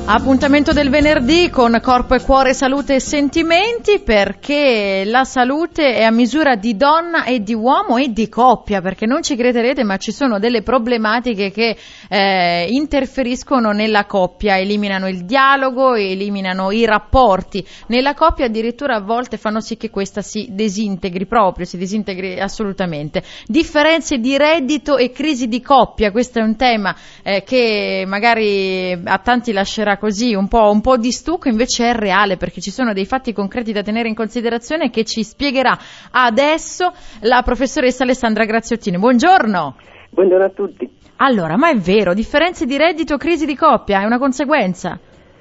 Appuntamento del venerdì con Corpo e Cuore, Salute e Sentimenti, perché la salute è a misura di donna e di uomo e di coppia, perché non ci crederete ma ci sono delle problematiche che interferiscono nella coppia, eliminano il dialogo, eliminano i rapporti nella coppia, addirittura a volte fanno sì che questa si disintegri assolutamente. Differenze di reddito e crisi di coppia, questo è un tema che magari a tanti lascerà così un po' di stucco, invece è reale perché ci sono dei fatti concreti da tenere in considerazione che ci spiegherà adesso la professoressa Alessandra Graziottini. Buongiorno. Buongiorno a tutti. Allora, ma è vero, differenze di reddito, crisi di coppia, è una conseguenza?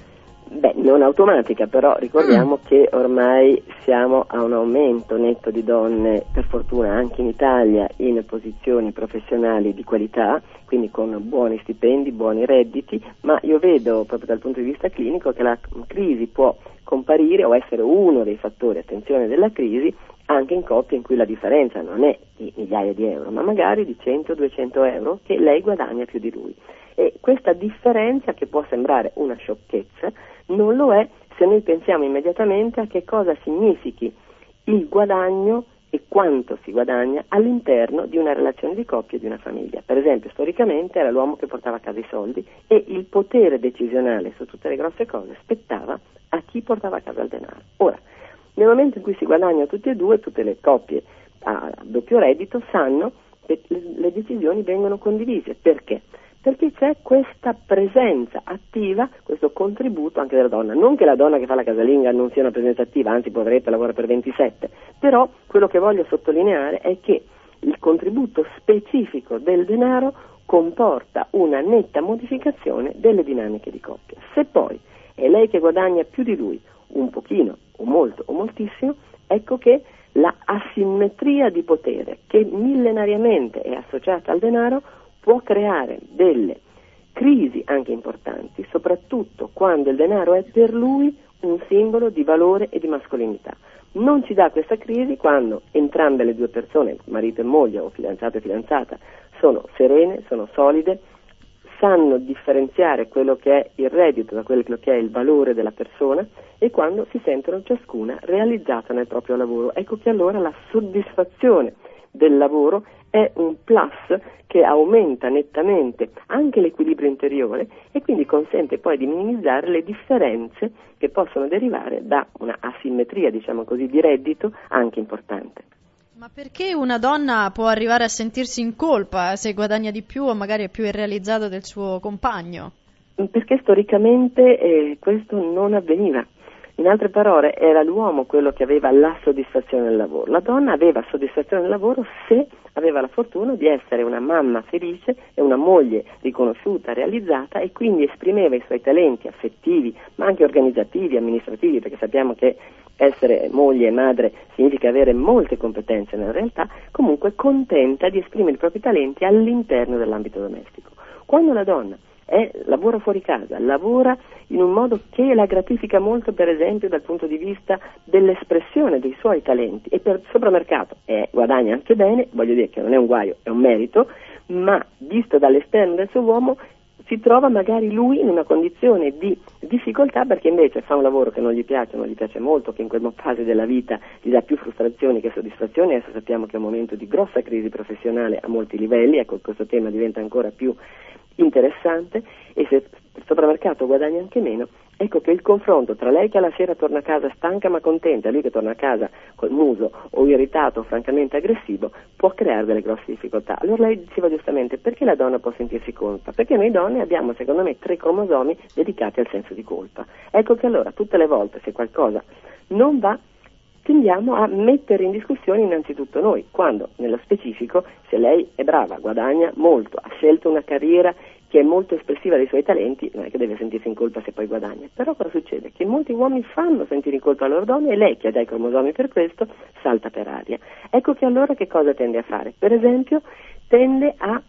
Beh, non automatica, però ricordiamo che ormai siamo a un aumento netto di donne, per fortuna anche in Italia, in posizioni professionali di qualità, quindi con buoni stipendi, buoni redditi, ma io vedo proprio dal punto di vista clinico che la crisi può comparire o essere uno dei fattori, attenzione, della crisi, anche in coppie in cui la differenza non è di migliaia di euro, ma magari di 100-200 euro che lei guadagna più di lui. E questa differenza, che può sembrare una sciocchezza, non lo è se noi pensiamo immediatamente a che cosa significhi il guadagno e quanto si guadagna all'interno di una relazione di coppia e di una famiglia. Per esempio, storicamente era l'uomo che portava a casa i soldi e il potere decisionale su tutte le grosse cose spettava a chi portava a casa il denaro. Ora, nel momento in cui si guadagna tutti e due, tutte le coppie a doppio reddito sanno che le decisioni vengono condivise. Perché? Perché c'è questa presenza attiva, questo contributo anche della donna. Non che la donna che fa la casalinga non sia una presenza attiva, anzi poveretto lavora per 27, però quello che voglio sottolineare è che il contributo specifico del denaro comporta una netta modificazione delle dinamiche di coppia. Se poi è lei che guadagna più di lui, un pochino, o molto, o moltissimo, ecco che la asimmetria di potere che millenariamente è associata al denaro può creare delle crisi anche importanti, soprattutto quando il denaro è per lui un simbolo di valore e di mascolinità. Non ci dà questa crisi quando entrambe le due persone, marito e moglie o fidanzato e fidanzata, sono serene, sono solide, sanno differenziare quello che è il reddito da quello che è il valore della persona e quando si sentono ciascuna realizzata nel proprio lavoro. Ecco che allora la soddisfazione del lavoro è un plus che aumenta nettamente anche l'equilibrio interiore e quindi consente poi di minimizzare le differenze che possono derivare da una asimmetria, diciamo così, di reddito anche importante. Ma perché una donna può arrivare a sentirsi in colpa se guadagna di più o magari è più irrealizzato del suo compagno? Perché storicamente questo non avveniva. In altre parole, era l'uomo quello che aveva la soddisfazione del lavoro. La donna aveva soddisfazione del lavoro se aveva la fortuna di essere una mamma felice e una moglie riconosciuta, realizzata, e quindi esprimeva i suoi talenti affettivi, ma anche organizzativi, amministrativi, perché sappiamo che essere moglie e madre significa avere molte competenze nella realtà, comunque contenta di esprimere i propri talenti all'interno dell'ambito domestico. Quando la donna lavora fuori casa, lavora in un modo che la gratifica molto, per esempio dal punto di vista dell'espressione dei suoi talenti, e per soprammercato guadagna anche bene, voglio dire che non è un guaio, è un merito, ma visto dall'esterno del suo uomo si trova magari lui in una condizione di difficoltà perché invece fa un lavoro che non gli piace molto, che in quella fase della vita gli dà più frustrazioni che soddisfazioni. Adesso sappiamo che è un momento di grossa crisi professionale a molti livelli, ecco, questo tema diventa ancora più interessante, e se il soprammercato guadagna anche meno, ecco che il confronto tra lei che alla sera torna a casa stanca ma contenta e lui che torna a casa col muso o irritato o francamente aggressivo può creare delle grosse difficoltà. Allora lei diceva giustamente: perché la donna può sentirsi colpa? Perché noi donne abbiamo, secondo me, 3 cromosomi dedicati al senso di colpa. Ecco che allora tutte le volte se qualcosa non va tendiamo a mettere in discussione innanzitutto noi, quando nello specifico se lei è brava, guadagna molto, ha scelto una carriera che è molto espressiva dei suoi talenti, non è che deve sentirsi in colpa se poi guadagna. Però cosa succede? Che molti uomini fanno sentire in colpa la loro donne e lei, che ha già i cromosomi per questo, salta per aria. Ecco che allora che cosa tende a fare? Per esempio tende a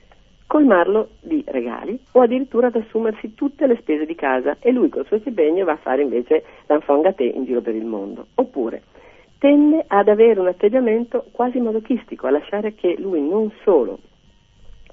colmarlo di regali o addirittura ad assumersi tutte le spese di casa e lui col suo stipendio va a fare invece l'enfant gâté in giro per il mondo. Oppure tende ad avere un atteggiamento quasi masochistico, a lasciare che lui non solo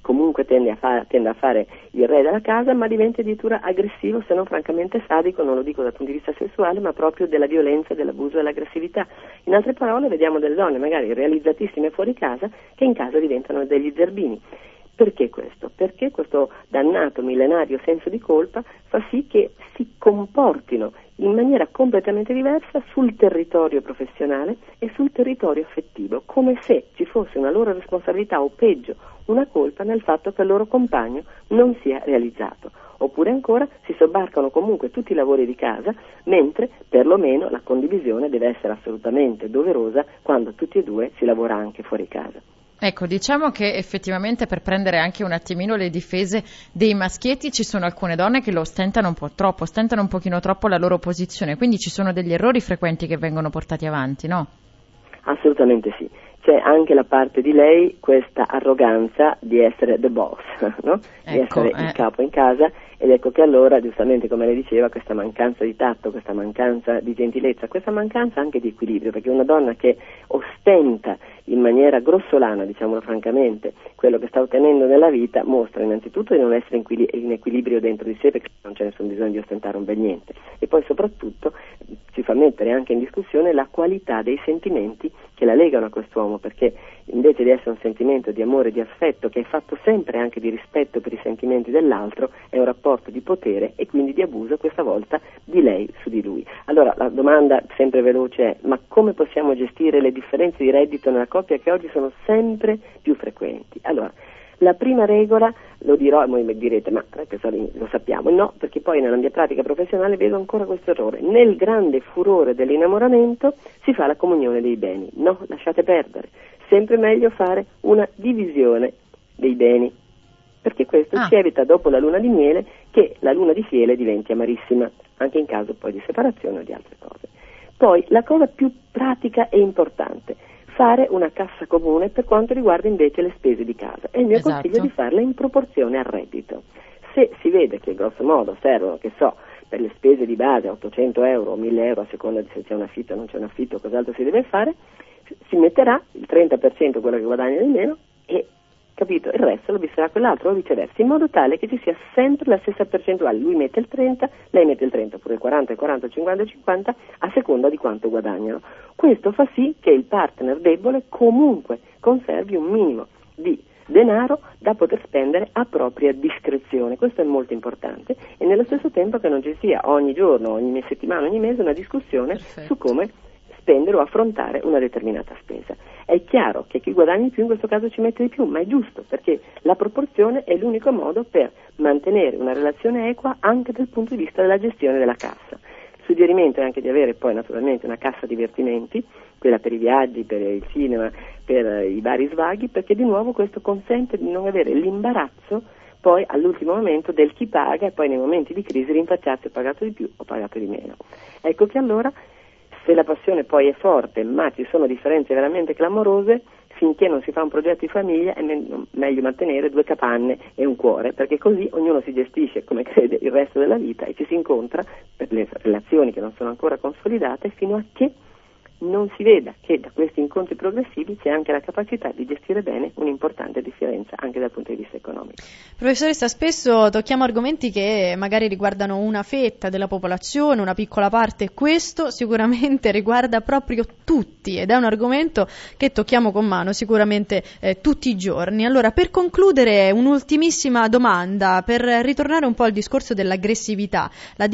comunque tende a fare il re della casa, ma diventa addirittura aggressivo, se non francamente sadico, non lo dico dal punto di vista sessuale, ma proprio della violenza, dell'abuso e dell'aggressività. In altre parole, vediamo delle donne magari realizzatissime fuori casa che in casa diventano degli zerbini. Perché questo? Perché questo dannato millenario senso di colpa fa sì che si comportino in maniera completamente diversa sul territorio professionale e sul territorio affettivo, come se ci fosse una loro responsabilità o peggio una colpa nel fatto che il loro compagno non sia realizzato. Oppure ancora si sobbarcano comunque tutti i lavori di casa, mentre perlomeno la condivisione deve essere assolutamente doverosa quando tutti e due si lavora anche fuori casa. Ecco, diciamo che effettivamente per prendere anche un attimino le difese dei maschietti ci sono alcune donne che lo ostentano un po' troppo, ostentano un pochino troppo la loro posizione, quindi ci sono degli errori frequenti che vengono portati avanti, no? Assolutamente sì. C'è anche la parte di lei questa arroganza di essere the boss, no? Di essere il capo in casa, ed ecco che allora, giustamente come lei diceva, questa mancanza di tatto, questa mancanza di gentilezza, questa mancanza anche di equilibrio, perché una donna che ostenta in maniera grossolana, diciamolo francamente, quello che sta ottenendo nella vita, mostra innanzitutto di non essere in equilibrio dentro di sé, perché non c'è nessun bisogno di ostentare un bel niente, e poi soprattutto ci fa mettere anche in discussione la qualità dei sentimenti che la legano a quest'uomo, perché invece di essere un sentimento di amore, di affetto, che è fatto sempre anche di rispetto per i sentimenti dell'altro, è un rapporto di potere e quindi di abuso, questa volta di lei su di lui. Allora la domanda sempre veloce è: ma come possiamo gestire le differenze di reddito nella coppia che oggi sono sempre più frequenti? Allora, la prima regola, lo dirò e voi mi direte, ma lo sappiamo, no, perché poi nella mia pratica professionale vedo ancora questo errore. Nel grande furore dell'innamoramento si fa la comunione dei beni. No, lasciate perdere. Sempre meglio fare una divisione dei beni, perché questo ci evita dopo la luna di miele che la luna di fiele diventi amarissima, anche in caso poi di separazione o di altre cose. Poi la cosa più pratica e importante: fare una cassa comune per quanto riguarda invece le spese di casa, e il mio consiglio è di farla in proporzione al reddito. Se si vede che grosso modo servono, che so, per le spese di base 800 euro o 1000 euro, a seconda di se c'è un affitto o non c'è un affitto, cos'altro si deve fare, si metterà il 30% quello che guadagna di meno e, capito, il resto lo visterà quell'altro o viceversa, in modo tale che ci sia sempre la stessa percentuale. Lui mette il 30, lei mette il 30, oppure il 40, il 40, il 50, il 50, a seconda di quanto guadagnano. Questo fa sì che il partner debole comunque conservi un minimo di denaro da poter spendere a propria discrezione. Questo è molto importante, e nello stesso tempo che non ci sia ogni giorno, ogni settimana, ogni mese una discussione su come spendere o affrontare una determinata spesa. È chiaro che chi guadagna di più in questo caso ci mette di più, ma è giusto, perché la proporzione è l'unico modo per mantenere una relazione equa anche dal punto di vista della gestione della cassa. Il suggerimento è anche di avere poi naturalmente una cassa divertimenti, quella per i viaggi, per il cinema, per i vari svaghi, perché di nuovo questo consente di non avere l'imbarazzo poi all'ultimo momento del chi paga e poi nei momenti di crisi rinfacciarsi: ho pagato di più, ho pagato di meno. Ecco che allora, se la passione poi è forte ma ci sono differenze veramente clamorose, finché non si fa un progetto di famiglia è meglio mantenere 2 capanne e un cuore, perché così ognuno si gestisce come crede il resto della vita e ci si incontra per le relazioni che non sono ancora consolidate, fino a che non si veda che da questi incontri progressivi c'è anche la capacità di gestire bene un'importante differenza anche dal punto di vista economico. Professoressa, spesso tocchiamo argomenti che magari riguardano una fetta della popolazione, una piccola parte. Questo sicuramente riguarda proprio tutti ed è un argomento che tocchiamo con mano sicuramente tutti i giorni. Allora, per concludere, un'ultimissima domanda per ritornare un po' al discorso dell'aggressività.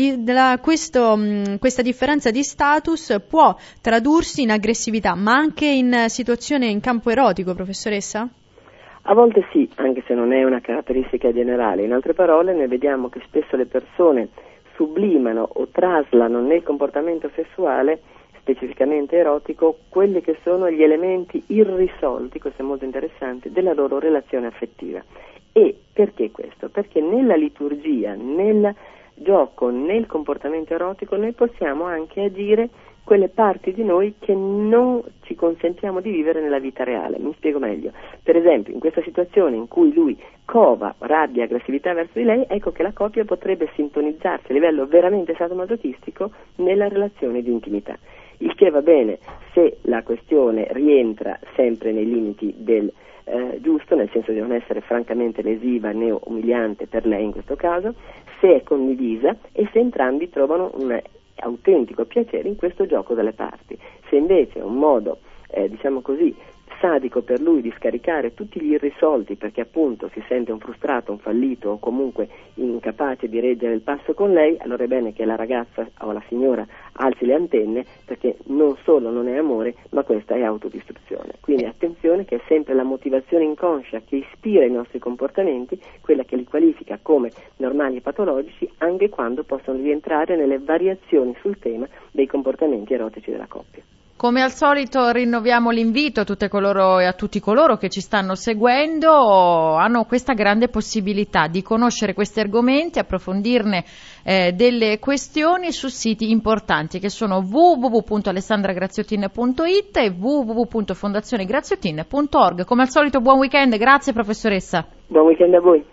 Questa differenza di status può tradursi in aggressività, ma anche in situazione in campo erotico, professoressa? A volte sì, anche se non è una caratteristica generale. In altre parole, noi vediamo che spesso le persone sublimano o traslano nel comportamento sessuale, specificamente erotico, quelli che sono gli elementi irrisolti, questo è molto interessante, della loro relazione affettiva. E perché questo? Perché nella liturgia, nel gioco, nel comportamento erotico, noi possiamo anche agire quelle parti di noi che non ci consentiamo di vivere nella vita reale. Mi spiego meglio. Per esempio, in questa situazione in cui lui cova rabbia, aggressività verso di lei, ecco che la coppia potrebbe sintonizzarsi a livello veramente sadomasochistico nella relazione di intimità. il che va bene se la questione rientra sempre nei limiti del giusto, nel senso di non essere francamente lesiva né umiliante per lei in questo caso, se è condivisa e se entrambi trovano un autentico piacere in questo gioco delle parti. Se invece è un modo, diciamo così, sadico per lui di scaricare tutti gli irrisolti perché appunto si sente un frustrato, un fallito o comunque incapace di reggere il passo con lei, allora è bene che la ragazza o la signora alzi le antenne, perché non solo non è amore, ma questa è autodistruzione. Quindi attenzione, che è sempre la motivazione inconscia che ispira i nostri comportamenti, quella che li qualifica come normali e patologici, anche quando possono rientrare nelle variazioni sul tema dei comportamenti erotici della coppia. Come al solito rinnoviamo l'invito a tutte coloro e a tutti coloro che ci stanno seguendo, hanno questa grande possibilità di conoscere questi argomenti, approfondirne delle questioni su siti importanti che sono www.alessandragraziotin.it e www.fondazionegraziotin.org. Come al solito buon weekend, grazie professoressa. Buon weekend a voi.